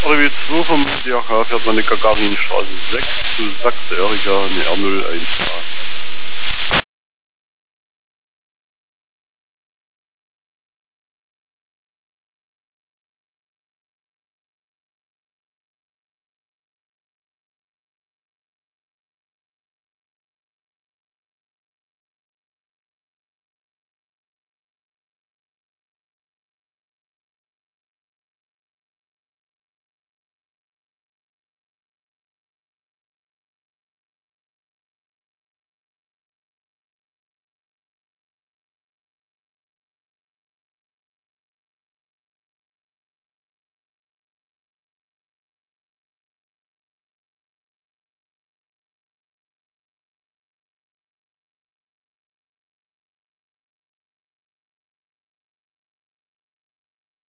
RW2 vom DRK fährt man eine Gagarinstraße 6 zu Sachse Erika, eine R01A.